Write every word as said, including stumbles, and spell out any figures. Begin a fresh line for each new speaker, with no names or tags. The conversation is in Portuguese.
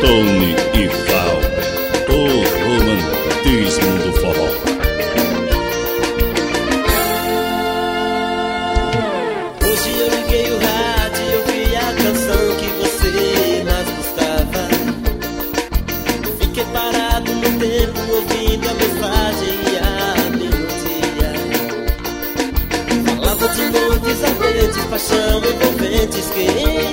Tony e Val, o romantismo do forró.
Hoje eu liguei o rádio e ouvi a canção que você mais gostava. Fiquei parado no tempo ouvindo a mensagem e a melodia. Falava de noites ardentes, paixão envolventes, quem